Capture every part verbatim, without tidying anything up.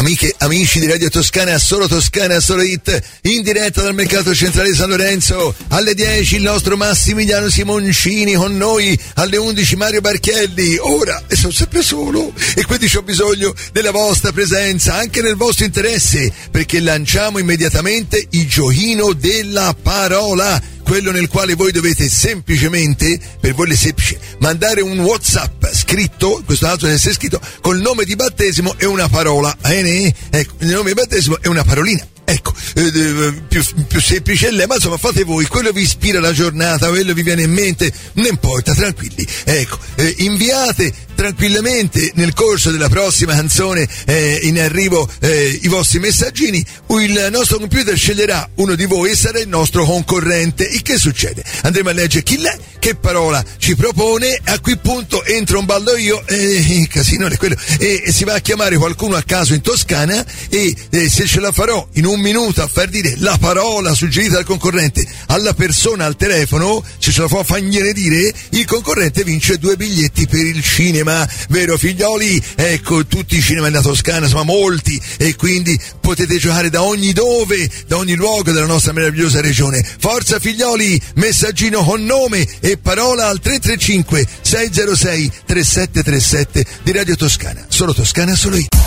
Amiche, amici di Radio Toscana, solo Toscana, solo hit, in diretta dal Mercato Centrale di San Lorenzo, alle dieci il nostro Massimiliano Simoncini con noi, alle undici Mario Barchielli. Ora, e sono sempre solo, e quindi ho bisogno della vostra presenza, anche nel vostro interesse, perché lanciamo immediatamente il giochino della parola, quello nel quale voi dovete semplicemente, per voi è semplice, mandare un WhatsApp scritto, questo altro deve essere scritto, col nome di battesimo e una parola. Eh, ecco, il nome di battesimo è una parolina. Ecco, eh, più, più semplice è lei, ma insomma fate voi, quello vi ispira la giornata, quello vi viene in mente, non importa, tranquilli. Ecco, eh, inviate tranquillamente nel corso della prossima canzone eh, in arrivo eh, i vostri messaggini, il nostro computer sceglierà uno di voi e sarà il nostro concorrente. E che succede? Andremo a leggere chi l'è, che parola ci propone, a quel punto entro un ballo io, eh, casino è quello, e, e si va a chiamare qualcuno a caso in Toscana e eh, se ce la farò in un minuto a far dire la parola suggerita dal concorrente alla persona al telefono, se ce la fa fagliene dire, il concorrente vince due biglietti per il cinema, vero figlioli? Ecco, tutti i cinema della Toscana, insomma molti, e quindi potete giocare da ogni dove, da ogni luogo della nostra meravigliosa regione. Forza figlioli, messaggino con nome e parola al tre tre cinque sei zero sei tre sette tre sette di Radio Toscana, solo Toscana, solo io.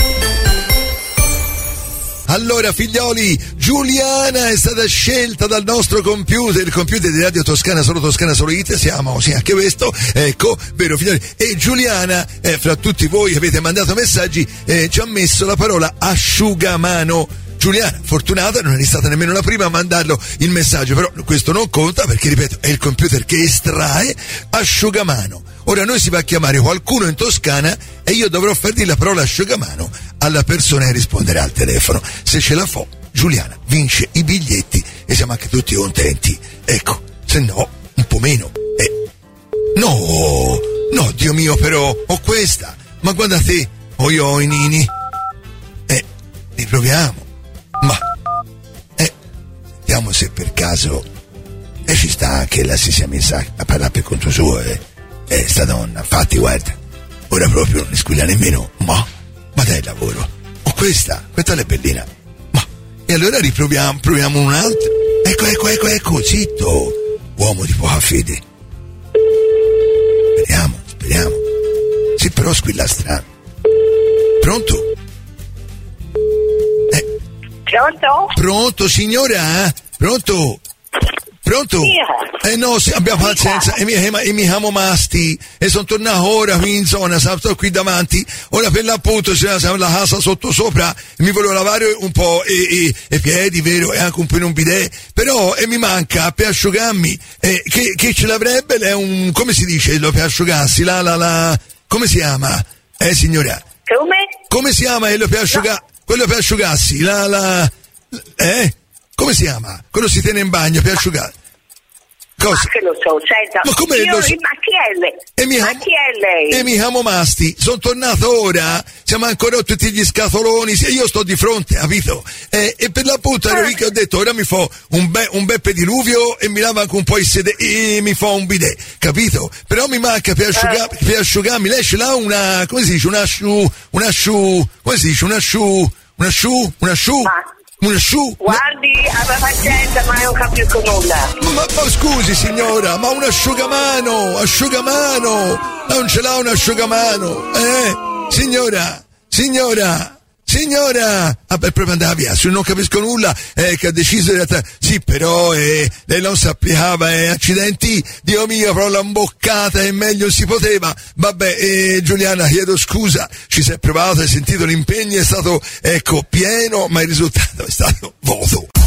Allora figlioli, Giuliana è stata scelta dal nostro computer, il computer di Radio Toscana, solo Toscana, solo hit, siamo, sì, anche questo, ecco, vero figlioli, e Giuliana, eh, fra tutti voi che avete mandato messaggi, eh, ci ha messo la parola asciugamano. Giuliana, fortunata, non è stata nemmeno la prima a mandarlo il messaggio, però questo non conta perché, ripeto, è il computer che estrae asciugamano. Ora noi si va a chiamare qualcuno in Toscana e io dovrò far dire la parola asciugamano alla persona che risponderà al telefono. Se ce la fa, Giuliana vince i biglietti e siamo anche tutti contenti. Ecco, se no, un po' meno. Eh. No, no, Dio mio, però, ho questa. Ma guarda te, ho io ho i nini. Eh, riproviamo. Ma, eh, vediamo se per caso, e eh, ci sta anche la si sia messa a parlare per conto suo, eh. Eh, sta donna, infatti guarda, ora proprio non ne squilla nemmeno, ma, ma dai lavoro, ho questa, questa è bellina, ma, e allora riproviamo, proviamo un altro, ecco, ecco, ecco, ecco, zitto, uomo di poca fede, speriamo, speriamo, sì però squilla strano, pronto? Eh. Pronto? Pronto signora? Pronto? Pronto? Eh no, sì, abbiamo pazienza, e mi, e mi chiamo Masti e sono tornato ora qui in zona, sto qui davanti, ora per l'appunto c'è la casa sotto sopra e mi volevo lavare un po' i piedi, vero, e anche un po' in un bidet, però e mi manca per asciugarmi, eh, che, che ce l'avrebbe lei un, come si dice, lo per asciugarsi, la la la, come si chiama? Eh signora? Come? Come si chiama quello per asciugarsi? No. Quello per asciugarsi, la la, eh? Come si chiama? Quello si tiene in bagno per asciugare. Cosa? Ma che lo so, senta. Ma come io, lo so? Ma chi è lei? E mi ma chiamo, chi è lei? E mi chiamo Masti, sono tornato ora, siamo ancora tutti gli scatoloni, io sto di fronte, capito? Eh, e per l'appunto ero lì che ho detto, ora mi fa un, be, un beppe diluvio e mi lavo anche un po' il sedere e mi fa un bidet, capito? Però mi manca per, asciuga, eh. per asciugarmi, lei ce l'ha una, come si dice, un asciu, un asciu, come si dice, un asciu, un asciu, un asciu? Ma. Un asciù? Guardi, aveva pazienza, ma non capisco nulla. Ma, ma scusi signora, ma un asciugamano, asciugamano, non ce l'ha un asciugamano, eh? Signora, signora, signora, ah, per proprio andare via, se non capisco nulla, eh, che ha deciso in realtà, sì però, eh, lei non sappiava, eh, accidenti, Dio mio, però l'ha imboccata e meglio si poteva, vabbè, eh, Giuliana, chiedo scusa, ci si è provato, hai sentito l'impegno, è stato, ecco, pieno, ma il risultato è stato voto.